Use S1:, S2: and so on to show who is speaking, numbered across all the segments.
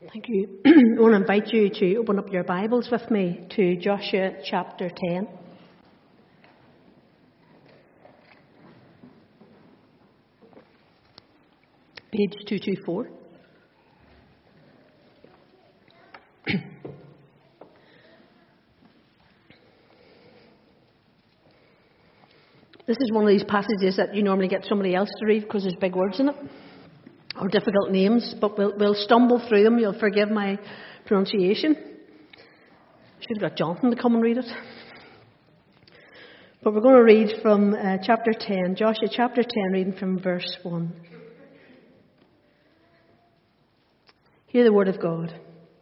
S1: Thank you. I want to invite you to open up your Bibles with me to Joshua chapter 10. Page 224. This is one of these passages that you normally get somebody else to read because there's big words in it, or difficult names, but we'll stumble through them. You'll forgive my pronunciation. Should have got Jonathan to come and read it. But we're going to read from chapter 10, Joshua chapter 10, reading from verse 1. Hear the word of God.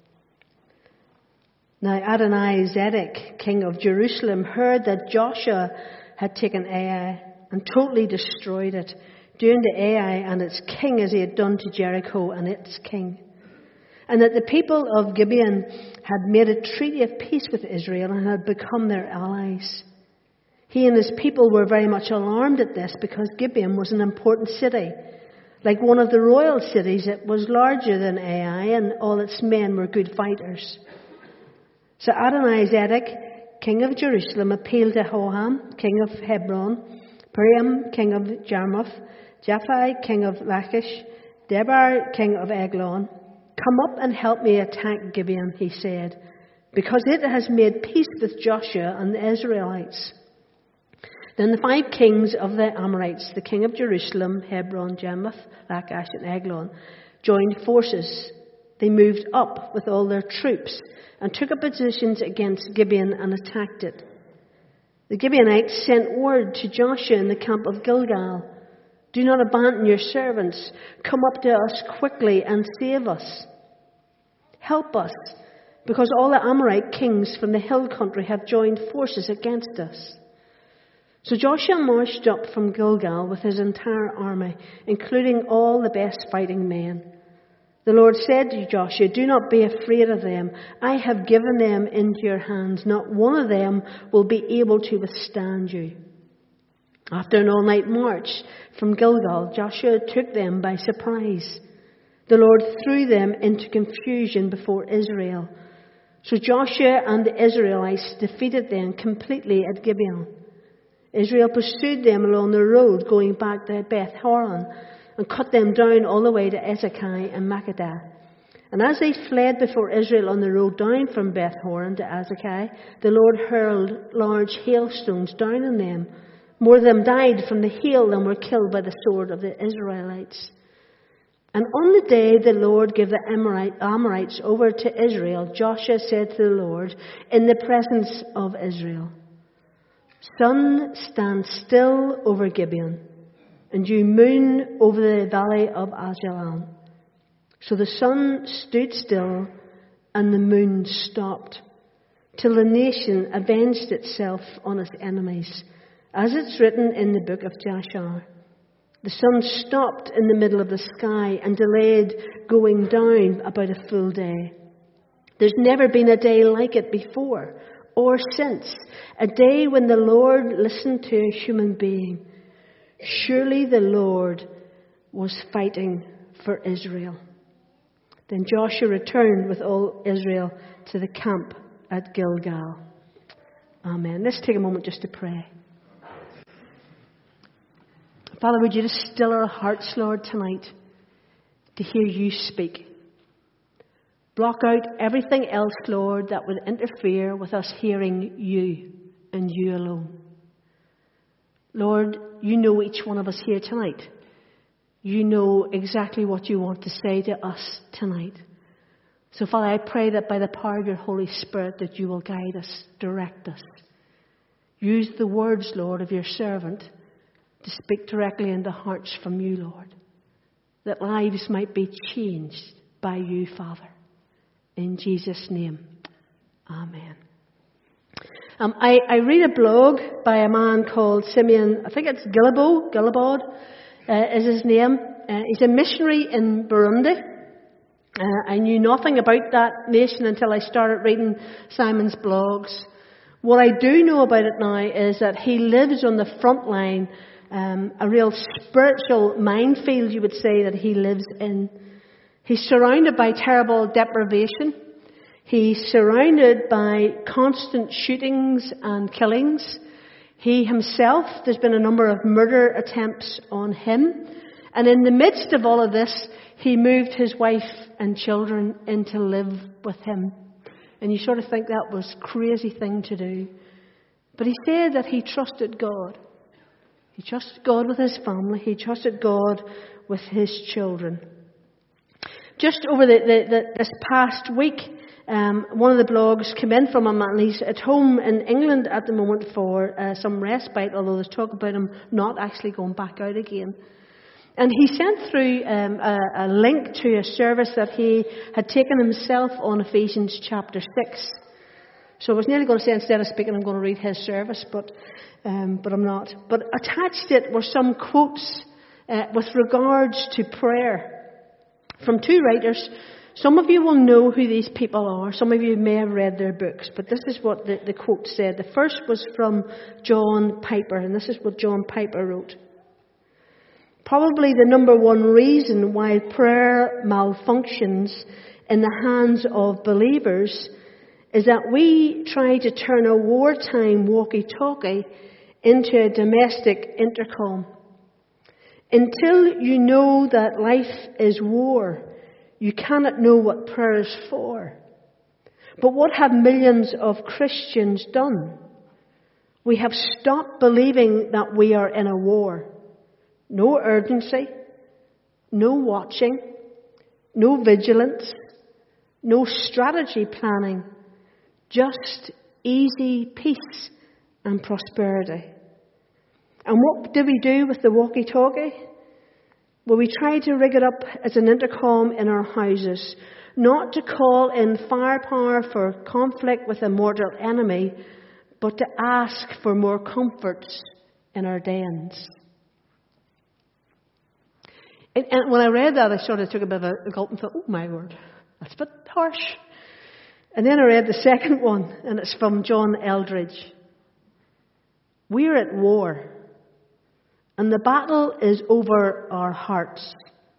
S1: Now Adonai-Zedek, king of Jerusalem, heard that Joshua had taken Ai and totally destroyed it, doing to Ai and its king as he had done to Jericho and its king. And that the people of Gibeon had made a treaty of peace with Israel and had become their allies. He and his people were very much alarmed at this because Gibeon was an important city. Like one of the royal cities, it was larger than Ai, and all its men were good fighters. So Adonai-Zedek, king of Jerusalem, appealed to Hoham, king of Hebron, Piram, king of Jarmuth, Japhai, king of Lachish, Debar, king of Eglon. Come up and help me attack Gibeon, he said, because it has made peace with Joshua and the Israelites. Then the 5 kings of the Amorites, the king of Jerusalem, Hebron, Jarmuth, Lachish, and Eglon, joined forces. They moved up with all their troops and took up positions against Gibeon and attacked it. The Gibeonites sent word to Joshua in the camp of Gilgal, do not abandon your servants. Come up to us quickly and save us. Help us, because all the Amorite kings from the hill country have joined forces against us. So Joshua marched up from Gilgal with his entire army, including all the best fighting men. The Lord said to Joshua, do not be afraid of them. I have given them into your hands. Not one of them will be able to withstand you. After an all-night march from Gilgal, Joshua took them by surprise. The Lord threw them into confusion before Israel. So Joshua and the Israelites defeated them completely at Gibeon. Israel pursued them along the road going back to Beth Horon and cut them down all the way to Ezekai and Makkedah. And as they fled before Israel on the road down from Beth Horon to Ezekai, the Lord hurled large hailstones down on them. More of them died from the hail than were killed by the sword of the Israelites. And on the day the Lord gave the Amorites over to Israel, Joshua said to the Lord in the presence of Israel, sun, stand still over Gibeon, and you moon over the valley of Ajalon. So the sun stood still and the moon stopped, till the nation avenged itself on its enemies, as it's written in the book of Jashar. The sun stopped in the middle of the sky and delayed going down about a full day. There's never been a day like it before or since, a day when the Lord listened to a human being. Surely the Lord was fighting for Israel. Then Joshua returned with all Israel to the camp at Gilgal. Amen. Let's take a moment just to pray. Father, would you just still our hearts, Lord, tonight to hear you speak. Block out everything else, Lord, that would interfere with us hearing you and you alone. Lord, you know each one of us here tonight. You know exactly what you want to say to us tonight. So, Father, I pray that by the power of your Holy Spirit that you will guide us, direct us. Use the words, Lord, of your servant to speak directly into hearts from you, Lord, that lives might be changed by you, Father. In Jesus' name, amen. I read a blog by a man called Simeon, I think it's Gilabod is his name. He's a missionary in Burundi. I knew nothing about that nation until I started reading Simon's blogs. What I do know about it now is that he lives on the front line, a real spiritual minefield, you would say, that he lives in. He's surrounded by terrible deprivation. He's surrounded by constant shootings and killings. He himself, there's been a number of murder attempts on him. And in the midst of all of this, he moved his wife and children in to live with him. And you sort of think that was a crazy thing to do. But he said that he trusted God. He trusted God with his family. He trusted God with his children. Just over this past week, one of the blogs came in from him, and he's at home in England at the moment for some respite, although there's talk about him not actually going back out again. And he sent through a link to a service that he had taken himself on Ephesians chapter 6. So I was nearly going to say, instead of speaking, I'm going to read his service, but I'm not. But attached it were some quotes with regards to prayer from two writers. Some of you will know who these people are. Some of you may have read their books, but this is what the quote said. The first was from John Piper, and this is what John Piper wrote. Probably the number one reason why prayer malfunctions in the hands of believers is that we try to turn a wartime walkie-talkie into a domestic intercom. Until you know that life is war, you cannot know what prayer is for. But what have millions of Christians done? We have stopped believing that we are in a war. No urgency, no watching, no vigilance, no strategy planning, just easy peace and prosperity. And what do we do with the walkie-talkie? Well, we try to rig it up as an intercom in our houses, not to call in firepower for conflict with a mortal enemy, but to ask for more comforts in our dens. And when I read that, I sort of took a bit of a gulp and thought, oh my word, that's a bit harsh. And then I read the second one, and it's from John Eldridge. We're at war, and the battle is over our hearts.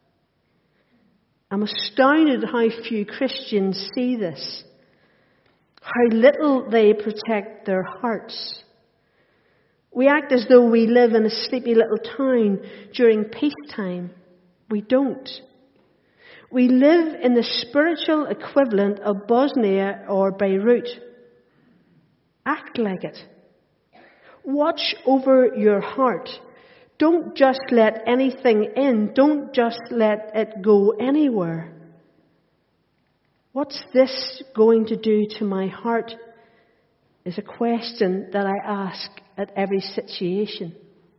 S1: I'm astounded how few Christians see this, how little they protect their hearts. We act as though we live in a sleepy little town during peacetime. We don't. We live in the spiritual equivalent of Bosnia or Beirut. Act like it. Watch over your heart. Don't just let anything in. Don't just let it go anywhere. What's this going to do to my heart is a question that I ask at every situation.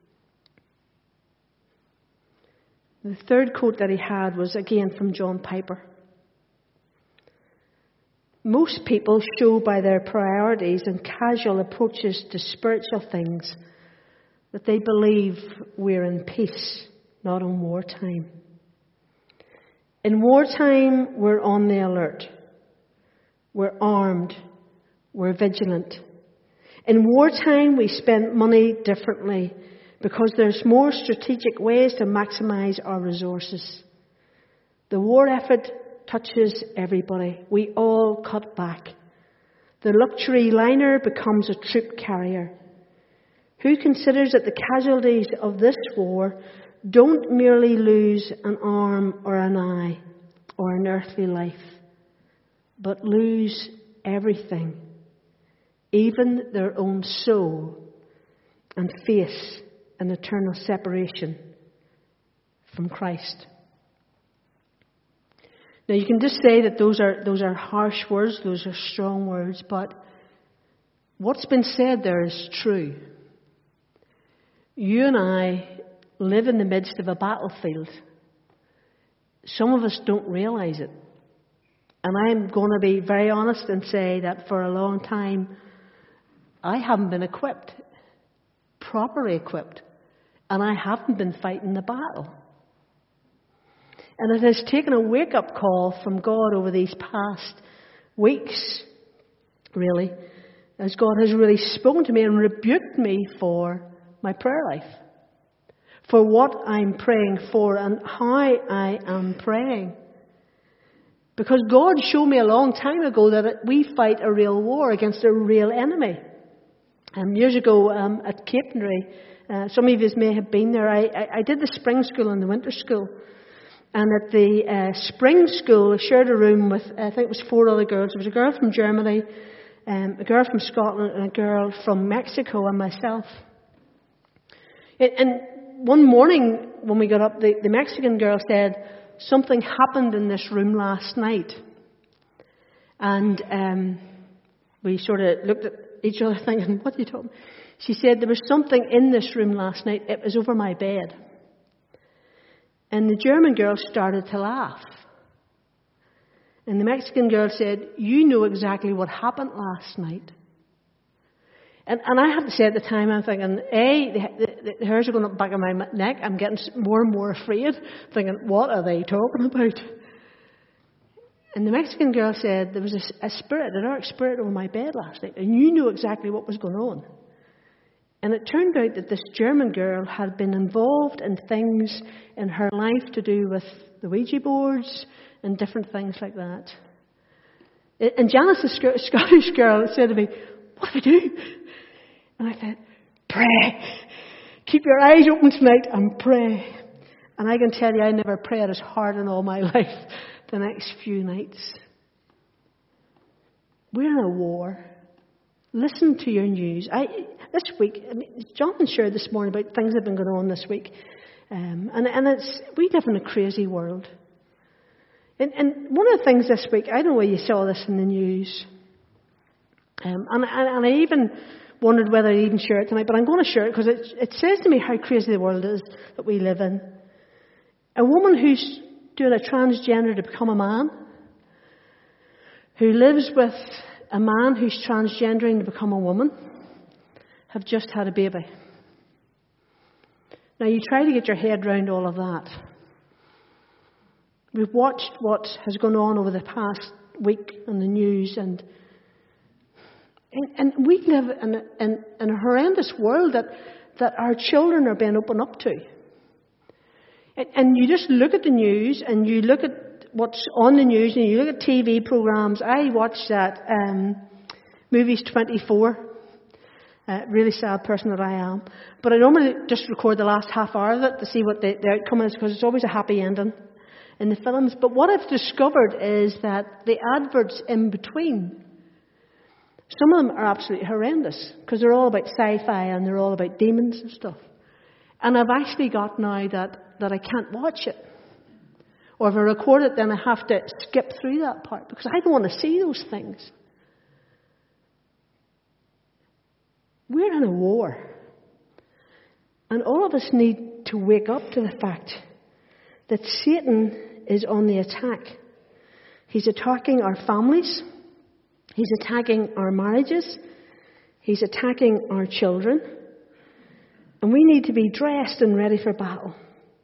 S1: The third quote that he had was again from John Piper. Most people show by their priorities and casual approaches to spiritual things that they believe we're in peace, not in wartime. In wartime, we're on the alert. We're armed. We're vigilant. In wartime, we spend money differently because there's more strategic ways to maximize our resources. The war effort touches everybody. We all cut back. The luxury liner becomes a troop carrier. Who considers that the casualties of this war don't merely lose an arm or an eye or an earthly life, but lose everything, even their own soul, and face an eternal separation from Christ? Now you can just say that those are harsh words, those are strong words, but what's been said there is true. You and I live in the midst of a battlefield. Some of us don't realize it. And I'm going to be very honest and say that for a long time, I haven't been equipped, properly equipped, and I haven't been fighting the battle. And it has taken a wake-up call from God over these past weeks, really, as God has really spoken to me and rebuked me for my prayer life, for what I'm praying for and how I am praying. Because God showed me a long time ago that we fight a real war against a real enemy. Years ago at Capenry, some of you may have been there, I did the spring school and the winter school. And at the spring school, I shared a room with, I think it was 4 other girls. There was a girl from Germany, a girl from Scotland, and a girl from Mexico, and myself. And one morning when we got up, the Mexican girl said, "Something happened in this room last night." And we sort of looked at each other thinking, "What are you talking about?" She said, "There was something in this room last night. It was over my bed." And the German girl started to laugh. And the Mexican girl said, "You know exactly what happened last night." And I have to say at the time, I'm thinking, the hairs are going up the back of my neck. I'm getting more and more afraid, thinking, what are they talking about? And the Mexican girl said, "There was a spirit, a dark spirit over my bed last night, and you knew exactly what was going on." And it turned out that this German girl had been involved in things in her life to do with the Ouija boards and different things like that. And Janice, the Scottish girl, said to me, "What do we do?" And I said, "Pray. Keep your eyes open tonight and pray." And I can tell you, I never prayed as hard in all my life the next few nights. We're in a war. Listen to your news. This week, Jonathan shared this morning about things that have been going on this week. And we live in a crazy world. And one of the things this week, I don't know whether you saw this in the news. And I even wondered whether I'd even share it tonight, but I'm going to share it because it says to me how crazy the world is that we live in. A woman who's doing a transgender to become a man, who lives with a man who's transgendering to become a woman, have just had a baby. Now you try to get your head around all of that. We've watched what has gone on over the past week on the news, and we live in a horrendous world that our children are being opened up to. And you just look at the news, and you look at what's on the news, and you look at TV programs. I watch that Movies 24. Really sad person that I am. But I normally just record the last half hour of it to see what the outcome is, because it's always a happy ending in the films. But what I've discovered is that the adverts in between, some of them are absolutely horrendous, because they're all about sci-fi and they're all about demons and stuff. And I've actually got now that I can't watch it. Or if I record it, then I have to skip through that part, because I don't want to see those things. We're in a war. And all of us need to wake up to the fact that Satan is on the attack. He's attacking our families. He's attacking our marriages. He's attacking our children. And we need to be dressed and ready for battle.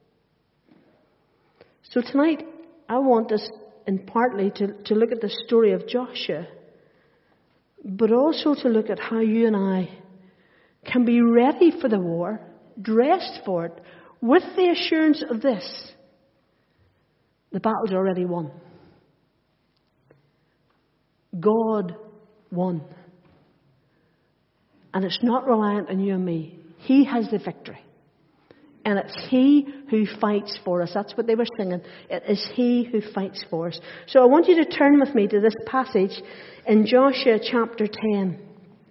S1: So tonight, I want us, and partly to look at the story of Joshua, but also to look at how you and I can be ready for the war, dressed for it, with the assurance of this: the battle's already won. God won. And it's not reliant on you and me. He has the victory. And it's He who fights for us. That's what they were singing. It is He who fights for us. So I want you to turn with me to this passage in Joshua chapter 10.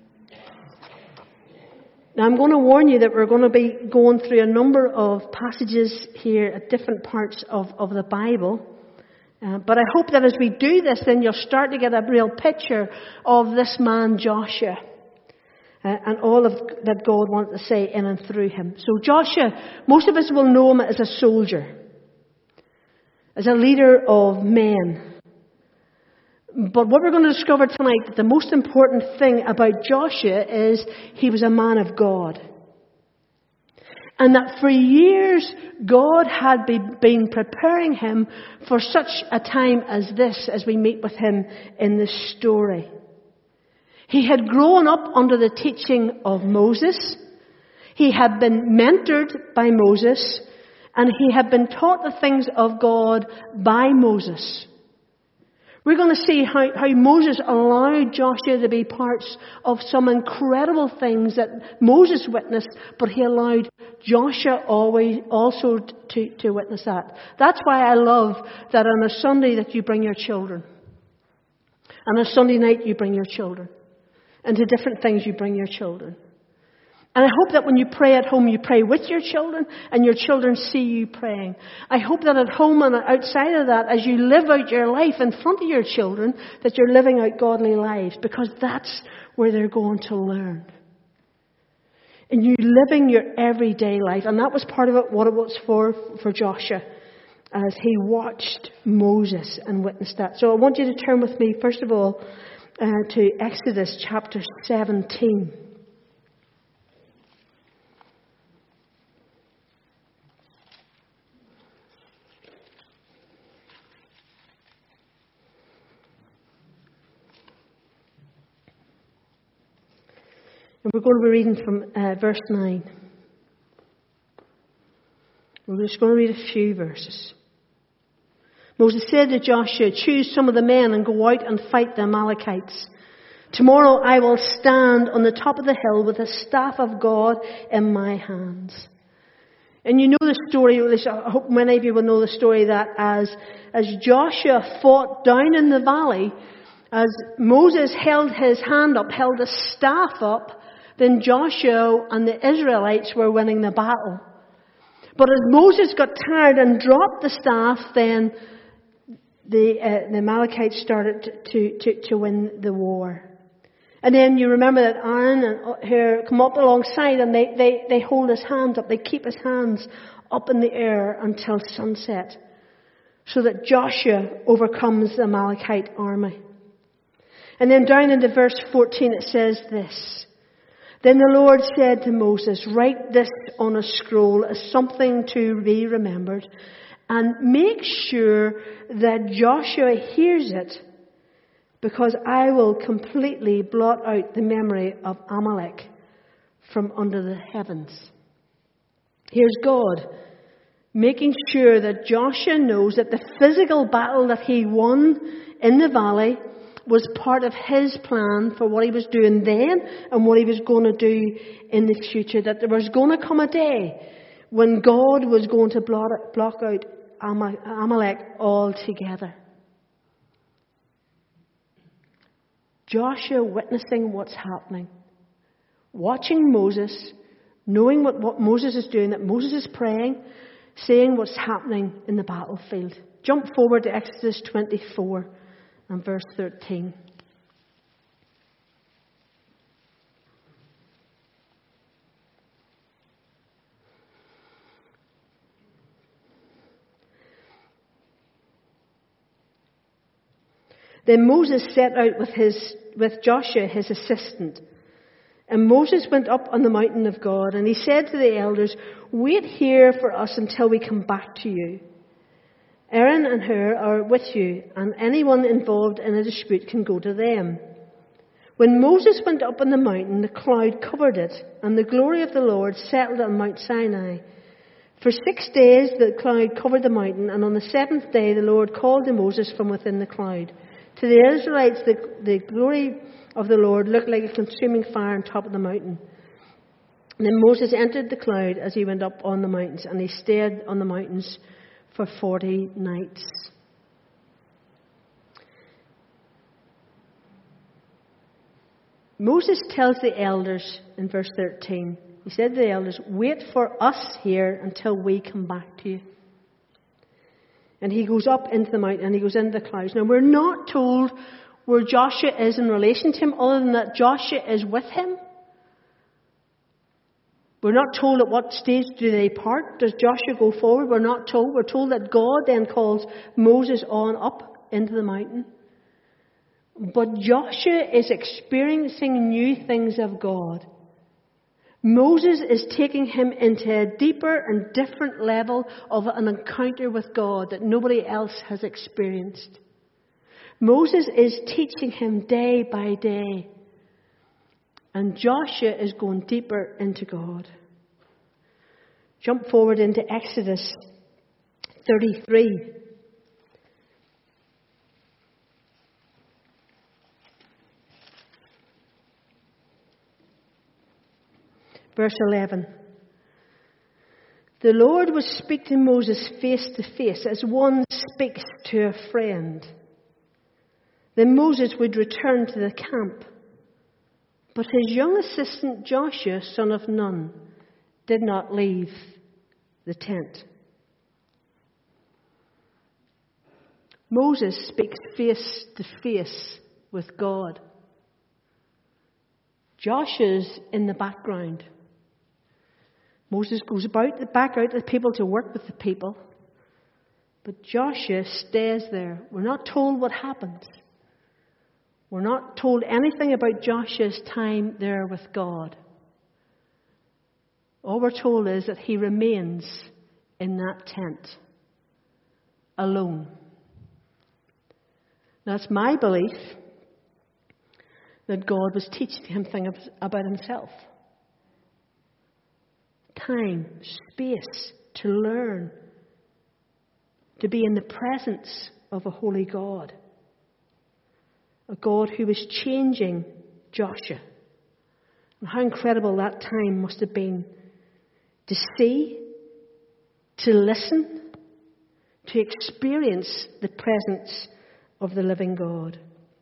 S1: Now I'm going to warn you that we're going to be going through a number of passages here at different parts of the Bible. But I hope that as we do this, then you'll start to get a real picture of this man Joshua. And all of that God wanted to say in and through him. So Joshua, most of us will know him as a soldier, as a leader of men. But what we're going to discover tonight, that the most important thing about Joshua is he was a man of God. And that for years God had been preparing him for such a time as this, as we meet with him in this story. He had grown up under the teaching of Moses. He had been mentored by Moses. And he had been taught the things of God by Moses. We're going to see how Moses allowed Joshua to be parts of some incredible things that Moses witnessed, but he allowed Joshua also to witness that. That's why I love that on a Sunday that you bring your children. On a Sunday night you bring your children. And to different things you bring your children. And I hope that when you pray at home, you pray with your children and your children see you praying. I hope that at home and outside of that, as you live out your life in front of your children, that you're living out godly lives, because that's where they're going to learn. And you living your everyday life. And that was part of it, what it was for Joshua, as he watched Moses and witnessed that. So I want you to turn with me, first of all, to Exodus chapter 17. And we're going to be reading from verse 9. We're just going to read a few verses. Moses said to Joshua, choose some of the men and go out and fight the Amalekites. Tomorrow I will stand on the top of the hill with the staff of God in my hands. And you know the story, I hope many of you will know the story, that as Joshua fought down in the valley, as Moses held his hand up, held the staff up, then Joshua and the Israelites were winning the battle. But as Moses got tired and dropped the staff, then the Amalekites started to win the war. And then you remember that Aaron and Hur come up alongside and they hold his hands up. They keep his hands up in the air until sunset, so that Joshua overcomes the Amalekite army. And then down into verse 14 it says this. Then the Lord said to Moses, write this on a scroll as something to be remembered, and make sure that Joshua hears it, because I will completely blot out the memory of Amalek from under the heavens. Here's God making sure that Joshua knows that the physical battle that he won in the valley was part of his plan for what he was doing then and what he was going to do in the future. That there was going to come a day when God was going to block out Amalek altogether. Joshua witnessing what's happening, watching Moses, knowing what Moses is doing, that Moses is praying, seeing what's happening in the battlefield. Jump forward to Exodus 24 and verse 13. Then Moses set out with Joshua his assistant. And Moses went up on the mountain of God, and he said to the elders, wait here for us until we come back to you. Aaron and Hur are with you, and anyone involved in a dispute can go to them. When Moses went up on the mountain, the cloud covered it, and the glory of the Lord settled on Mount Sinai. For 6 days the cloud covered the mountain, and on the seventh day the Lord called to Moses from within the cloud. To the Israelites, the glory of the Lord looked like a consuming fire on top of the mountain. And then Moses entered the cloud as he went up on the mountains, and he stayed on the mountains for 40 nights. Moses tells the elders in verse 13, he said to the elders, wait for us here until we come back to you. And he goes up into the mountain and he goes into the clouds. Now we're not told where Joshua is in relation to him, other than that Joshua is with him. We're not told at what stage do they part. Does Joshua go forward? We're not told. We're told that God then calls Moses on up into the mountain. But Joshua is experiencing new things of God. Moses is taking him into a deeper and different level of an encounter with God that nobody else has experienced. Moses is teaching him day by day. And Joshua is going deeper into God. Jump forward into Exodus 33. Verse 11. The Lord would speak to Moses face to face as one speaks to a friend. Then Moses would return to the camp. But his young assistant Joshua, son of Nun, did not leave the tent. Moses speaks face to face with God. Joshua's in the background. Moses goes back out to the people to work with the people. But Joshua stays there. We're not told what happens. We're not told anything about Joshua's time there with God. All we're told is that he remains in that tent, alone. That's my belief that God was teaching him things about himself. Time, space to learn, to be in the presence of a holy God. A God who was changing Joshua. And how incredible that time must have been to see, to listen, to experience the presence of the living God.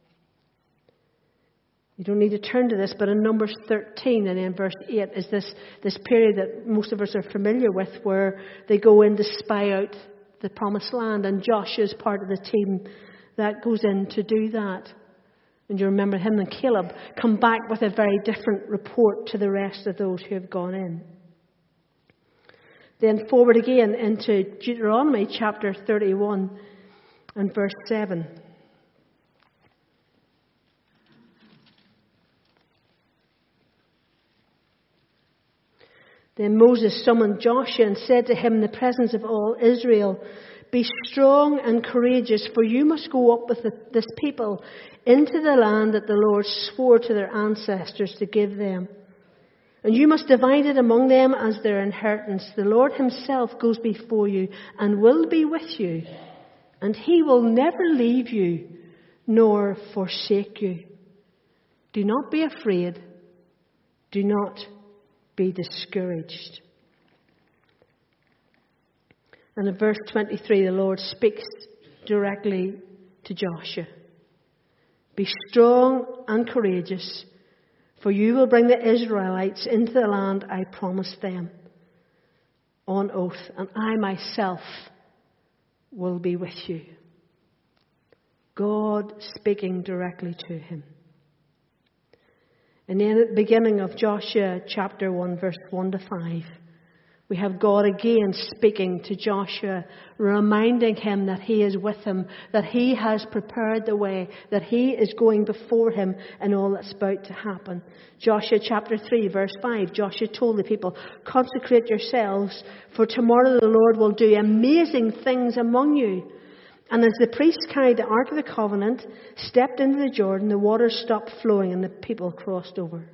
S1: You don't need to turn to this, but in Numbers 13 and in verse 8 is this period that most of us are familiar with, where they go in to spy out the promised land, and Joshua is part of the team that goes in to do that. And you remember him and Caleb come back with a very different report to the rest of those who have gone in. Then forward again into Deuteronomy chapter 31 and verse 7. Then Moses summoned Joshua and said to him in the presence of all Israel, "Be strong and courageous, for you must go up with this people into the land that the Lord swore to their ancestors to give them. And you must divide it among them as their inheritance. The Lord himself goes before you and will be with you, and he will never leave you nor forsake you. Do not be afraid. Do not be discouraged." And in verse 23, the Lord speaks directly to Joshua. "Be strong and courageous, for you will bring the Israelites into the land I promised them on oath, and I myself will be with you." God speaking directly to him. And then at the beginning of Joshua chapter 1, verse 1 to 5, we have God again speaking to Joshua, reminding him that he is with him, that he has prepared the way, that he is going before him in all that's about to happen. Joshua chapter 3, verse 5, Joshua told the people, "Consecrate yourselves, for tomorrow the Lord will do amazing things among you." And as the priests carried the Ark of the Covenant, stepped into the Jordan, the waters stopped flowing and the people crossed over.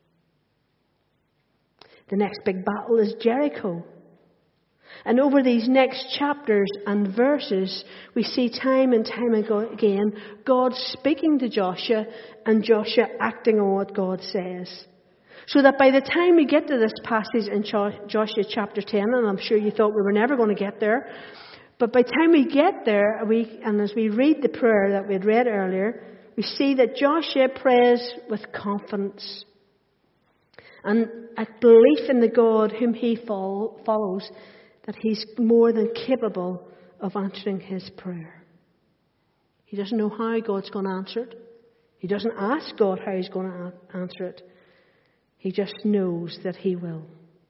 S1: The next big battle is Jericho. And over these next chapters and verses, we see time and time again God speaking to Joshua and Joshua acting on what God says. So that by the time we get to this passage in Joshua chapter 10, and I'm sure you thought we were never going to get there, but by the time we get there, and as we read the prayer that we had read earlier, we see that Joshua prays with confidence and a belief in the God whom he follows, that he's more than capable of answering his prayer. He doesn't know how God's going to answer it. He doesn't ask God how he's going to answer it. He just knows that he will.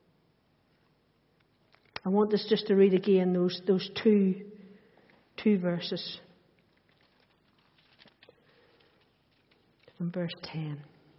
S1: I want us just to read again those two verses. From verse 10.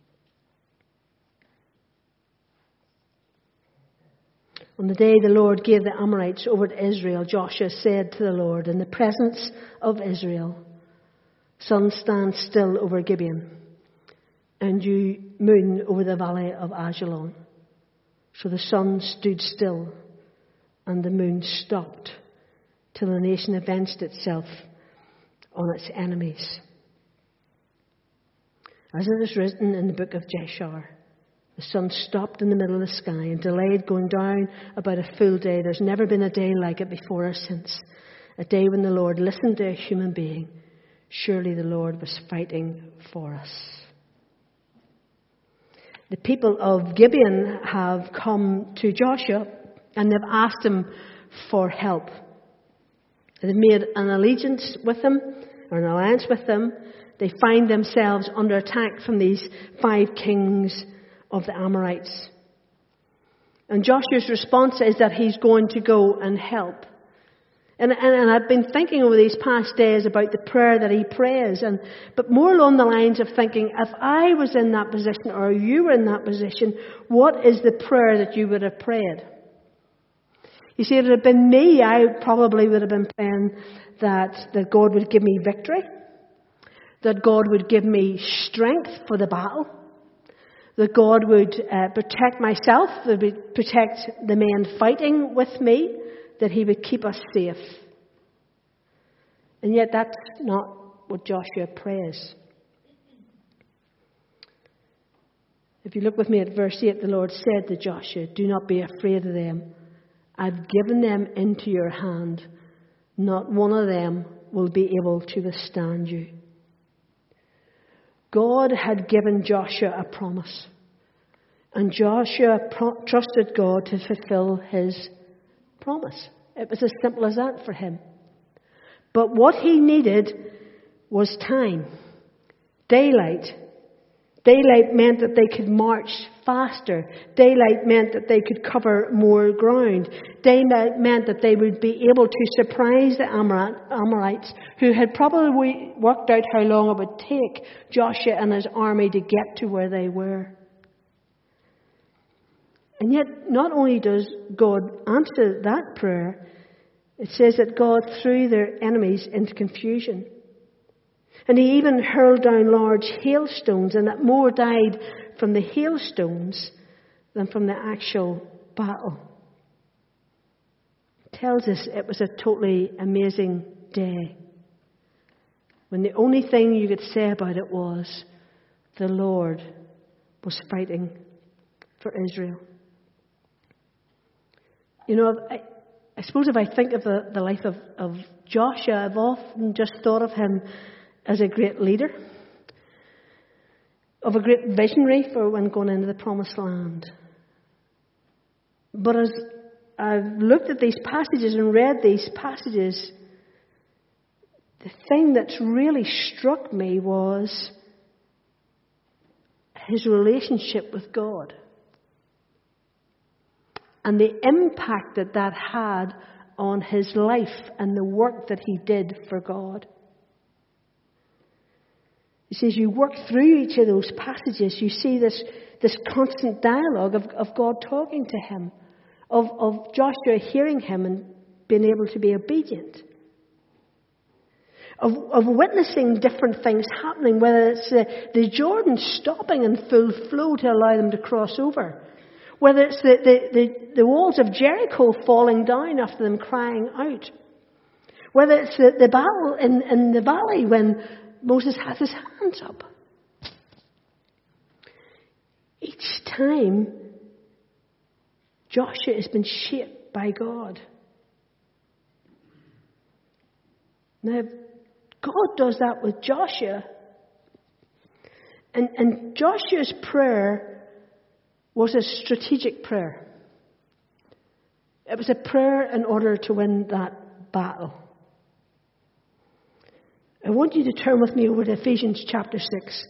S1: On the day the Lord gave the Amorites over to Israel, Joshua said to the Lord, in the presence of Israel, "Sun, stand still over Gibeon, and you, moon, over the valley of Ajalon." So the sun stood still, and the moon stopped, till the nation avenged itself on its enemies. As it is written in the book of Jeshar, The sun stopped in the middle of the sky and delayed going down about a full day. There's never been a day like it before or since. A day when the Lord listened to a human being. Surely the Lord was fighting for us. The people of Gibeon have come to Joshua and they've asked him for help. They've made an allegiance with him, or an alliance with them. They find themselves under attack from these 5 kings of the Amorites. And Joshua's response is that he's going to go and help. And I've been thinking over these past days about the prayer that he prays, but more along the lines of thinking, if I was in that position or you were in that position, what is the prayer that you would have prayed? You see, if it had been me, I probably would have been praying that God would give me victory, that God would give me strength for the battle, that God would protect myself, that He would protect the men fighting with me, that He would keep us safe. And yet that's not what Joshua prays. If you look with me at verse 8, the Lord said to Joshua, "Do not be afraid of them. I've given them into your hand. Not one of them will be able to withstand you." God had given Joshua a promise. And Joshua trusted God to fulfill his promise. It was as simple as that for him. But what he needed was time. Daylight. Daylight meant that they could march faster. Daylight meant that they could cover more ground. Daylight meant that they would be able to surprise the Amorites, who had probably worked out how long it would take Joshua and his army to get to where they were. And yet, not only does God answer that prayer, it says that God threw their enemies into confusion. And He even hurled down large hailstones, and that more died from the hailstones than from the actual battle. It tells us it was a totally amazing day, when the only thing you could say about it was the Lord was fighting for Israel. You know, I suppose if I think of the life of Joshua, I've often just thought of him as a great leader, of a great visionary for when going into the promised land. But as I've looked at these passages and read these passages, the thing that's really struck me was his relationship with God and the impact that that had on his life and the work that he did for God. He says, you work through each of those passages, you see this constant dialogue of God talking to him, of Joshua hearing him and being able to be obedient, of witnessing different things happening, whether it's the Jordan stopping in full flow to allow them to cross over, whether it's the walls of Jericho falling down after them crying out, whether it's the battle in the valley when Moses has his hands up. Each time, Joshua has been shaped by God. Now, God does that with Joshua. And Joshua's prayer was a strategic prayer. It was a prayer in order to win that battle. I want you to turn with me over to Ephesians chapter 6.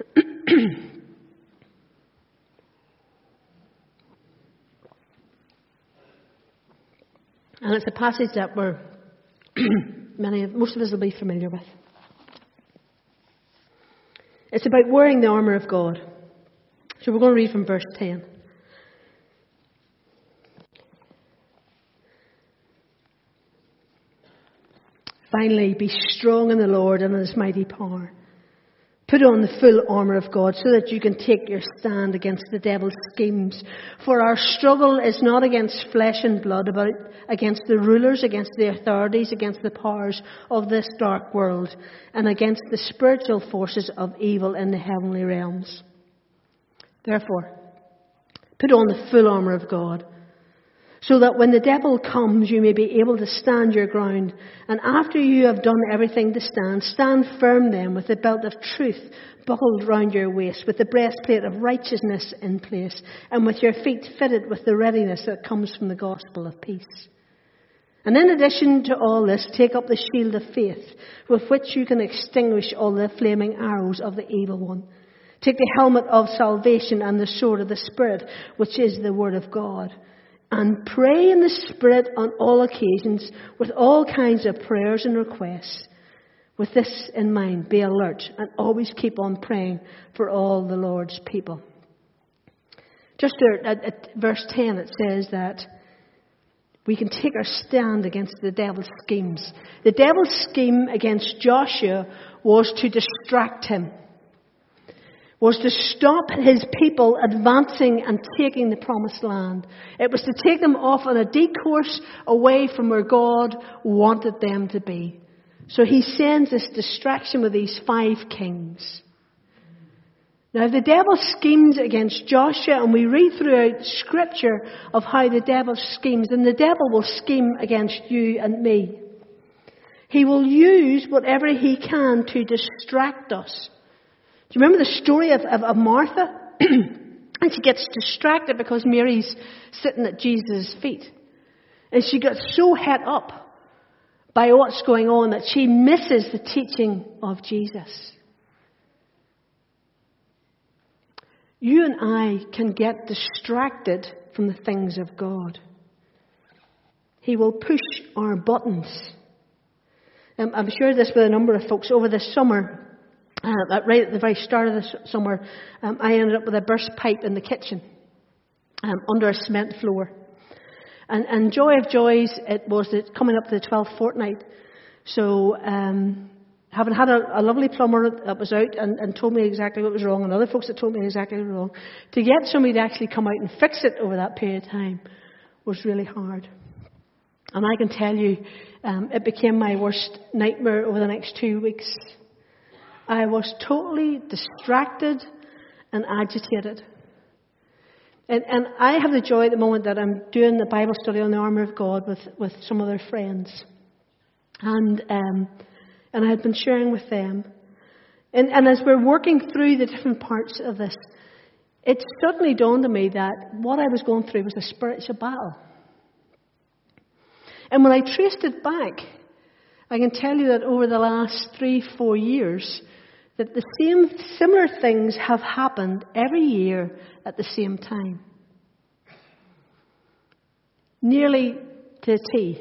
S1: And it's a passage that most of us will be familiar with. It's about wearing the armour of God. So we're going to read from verse 10. Finally, be strong in the Lord and in His mighty power. Put on the full armour of God so that you can take your stand against the devil's schemes. For our struggle is not against flesh and blood, but against the rulers, against the authorities, against the powers of this dark world, and against the spiritual forces of evil in the heavenly realms. Therefore, Put on the full armour of God, so that when the devil comes, you may be able to stand your ground. And after you have done everything to stand, stand firm then with the belt of truth buckled round your waist, with the breastplate of righteousness in place, and with your feet fitted with the readiness that comes from the gospel of peace. And in addition to all this, take up the shield of faith, with which you can extinguish all the flaming arrows of the evil one. Take the helmet of salvation and the sword of the Spirit, which is the word of God. And pray in the Spirit on all occasions with all kinds of prayers and requests. With this in mind, be alert and always keep on praying for all the Lord's people. Just at verse 10 it says that we can take our stand against the devil's schemes. The devil's scheme against Joshua was to distract him, was to stop his people advancing and taking the promised land. It was to take them off on a decourse away from where God wanted them to be. So he sends this distraction with these 5 kings. Now the devil schemes against Joshua, and we read throughout Scripture of how the devil schemes, and the devil will scheme against you and me. He will use whatever he can to distract us. Do you remember the story of Martha? And she gets distracted because Mary's sitting at Jesus' feet. And she gets so het up by what's going on that she misses the teaching of Jesus. You and I can get distracted from the things of God. He will push our buttons. I've shared this with a number of folks over the summer. Right at the very start of the summer, I ended up with a burst pipe in the kitchen under a cement floor. And joy of joys, it was coming up to the 12th fortnight. So having had a lovely plumber that was out and told me exactly what was wrong, and other folks that told me exactly what was wrong, to get somebody to actually come out and fix it over that period of time was really hard. And I can tell you, it became my worst nightmare over the next 2 weeks. I was totally distracted and agitated. And I have the joy at the moment that I'm doing the Bible study on the armour of God with some other friends. And I had been sharing with them. And as we're working through the different parts of this, it suddenly dawned on me that what I was going through was a spiritual battle. And when I traced it back, I can tell you that over the last 3-4 years, that the same similar things have happened every year at the same time. Nearly to a T.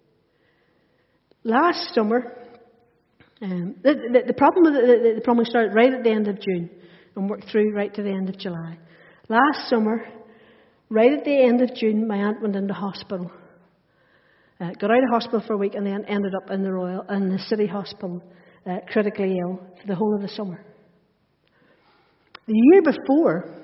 S1: Last summer, the problem started right at the end of June and worked through right to the end of July. Last summer, right at the end of June, my aunt went into hospital. Got out of hospital for a week and then ended up in the city hospital, critically ill for the whole of the summer. The year before,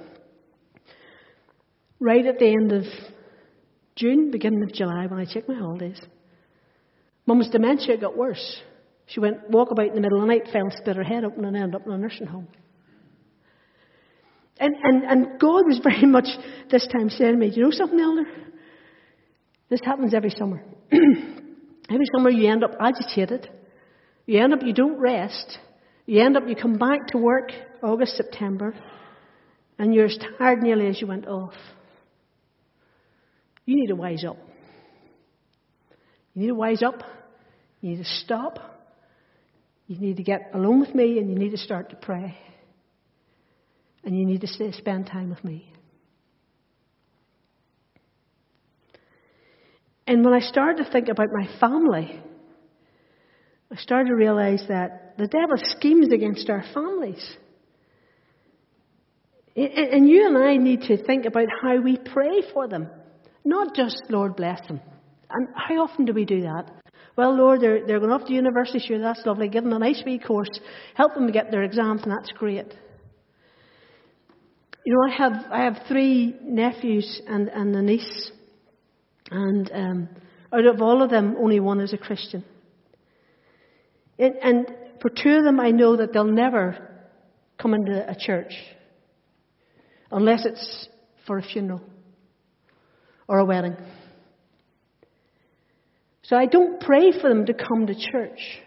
S1: right at the end of June, beginning of July, when I took my holidays, Mum's dementia got worse. She went walk about in the middle of the night, fell and split her head open and ended up in a nursing home. And God was very much this time saying to me, do you know something, Elder? This happens every summer. Every summer you end up agitated. You don't rest. You come back to work August, September, and you're as tired nearly as you went off. You need to wise up. You need to wise up. You need to stop. You need to get alone with me, and you need to start to pray. And you need to spend time with me. And when I started to think about my family, I started to realize that the devil schemes against our families. And you and I need to think about how we pray for them. Not just, Lord, bless them. And how often do we do that? Well, Lord, they're going off to university, sure, that's lovely. Give them a nice wee course. Help them to get their exams, and that's great. You know, I have 3 nephews and a niece. And out of all of them, only one is a Christian. And for 2 of them, I know that they'll never come into a church unless it's for a funeral or a wedding. So I don't pray for them to come to church.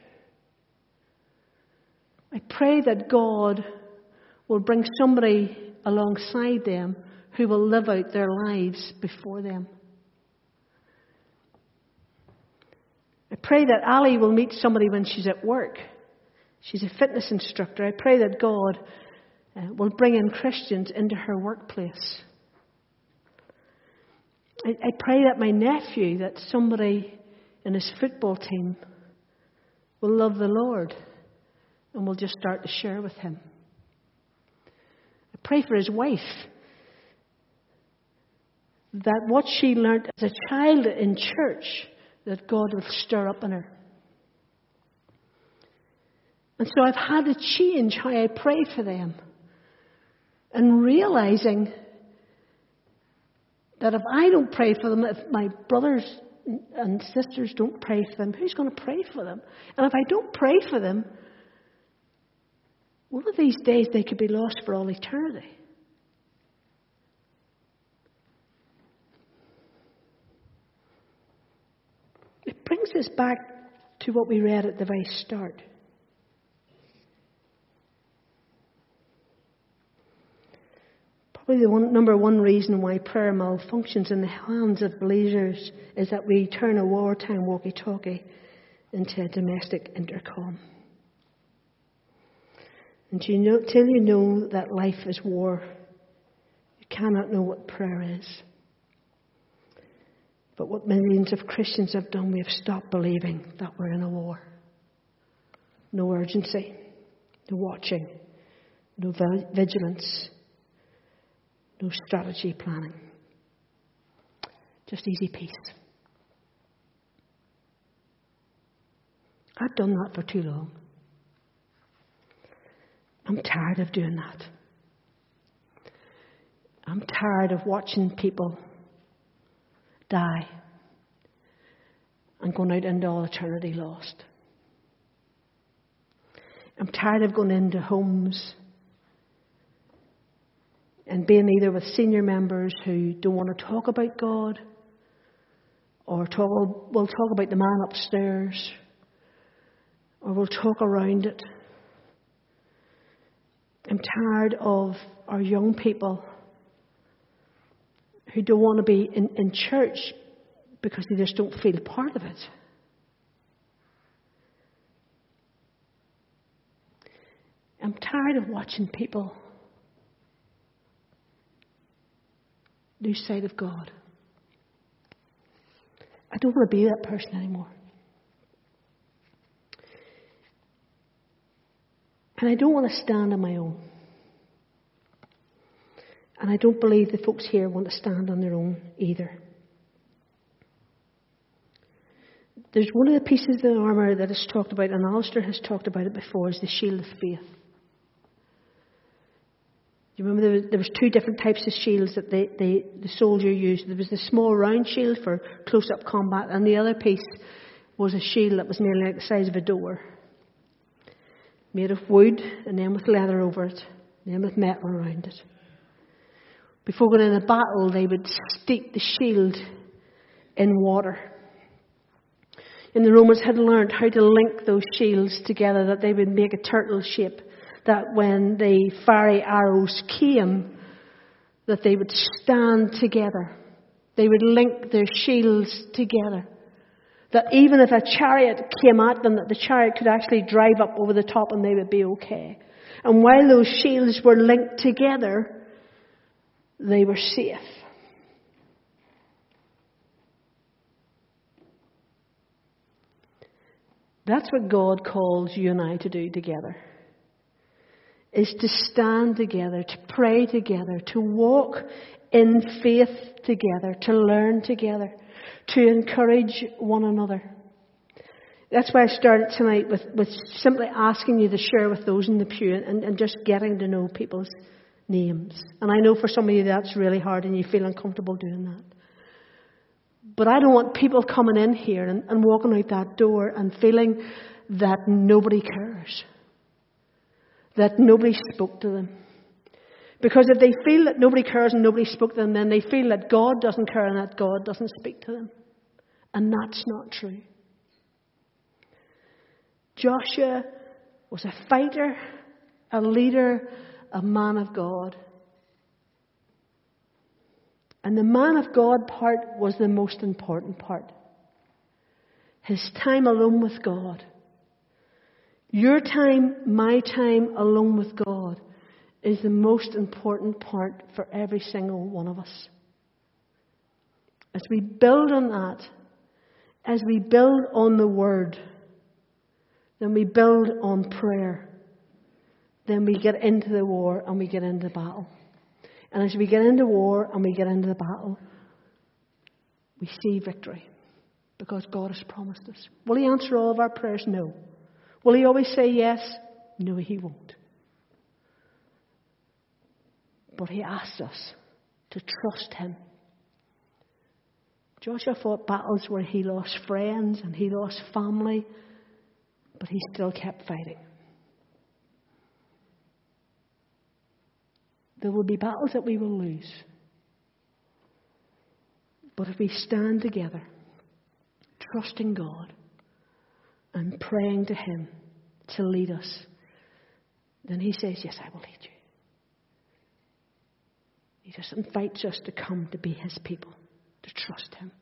S1: I pray that God will bring somebody alongside them who will live out their lives before them. I pray that Ali will meet somebody when she's at work. She's a fitness instructor. I pray that God will bring in Christians into her workplace. I pray that my nephew, that somebody in his football team will love the Lord and will just start to share with him. I pray for his wife, that what she learned as a child in church, that God will stir up in her. And so I've had to change how I pray for them. And realizing that if I don't pray for them, if my brothers and sisters don't pray for them, who's going to pray for them? And if I don't pray for them, one of these days they could be lost for all eternity. It brings us back to what we read at the very start. Probably the number one reason why prayer malfunctions in the hands of believers is that we turn a wartime walkie-talkie into a domestic intercom. And till you know that life is war, you cannot know what prayer is. But what millions of Christians have done, we have stopped believing that we're in a war. No urgency, no watching, no vigilance, no strategy planning. Just easy peace. I've done that for too long. I'm tired of doing that. I'm tired of watching people die and going out into all eternity lost. I'm tired of going into homes and being either with senior members who don't want to talk about God, or we'll talk about the man upstairs, or we'll talk around it. I'm tired of our young people who don't want to be in church because they just don't feel part of it. I'm tired of watching people lose sight of God. I don't want to be that person anymore. And I don't want to stand on my own. And I don't believe the folks here want to stand on their own either. There's one of the pieces of the armour that is talked about, and Alistair has talked about it before, is the shield of faith. You remember there was two different types of shields that the soldier used. There was the small round shield for close-up combat, and the other piece was a shield that was nearly like the size of a door, made of wood, and then with leather over it, and then with metal around it. Before going into battle, they would steep the shield in water. And the Romans had learned how to link those shields together, that they would make a turtle shape, that when the fiery arrows came, that they would stand together. They would link their shields together. That even if a chariot came at them, that the chariot could actually drive up over the top and they would be okay. And while those shields were linked together, they were safe. That's what God calls you and I to do together. Is to stand together, to pray together, to walk in faith together, to learn together, to encourage one another. That's why I started tonight with simply asking you to share with those in the pew and just getting to know people's names. And I know for some of you that's really hard and you feel uncomfortable doing that. But I don't want people coming in here and walking out that door and feeling that nobody cares. That nobody spoke to them. Because if they feel that nobody cares and nobody spoke to them, then they feel that God doesn't care and that God doesn't speak to them. And that's not true. Joshua was a fighter, a leader, a man of God. And the man of God part was the most important part. His time alone with God. Your time, my time alone with God is the most important part for every single one of us. As we build on that, as we build on the Word, then we build on prayer. Then we get into the war and we get into the battle. And as we get into war and we get into the battle, we see victory. Because God has promised us. Will He answer all of our prayers? No. Will He always say yes? No, He won't. But He asks us to trust Him. Joshua fought battles where he lost friends and he lost family, but he still kept fighting. There will be battles that we will lose. But if we stand together, trusting God and praying to Him to lead us, then He says, yes, I will lead you. He just invites us to come to be His people, to trust Him.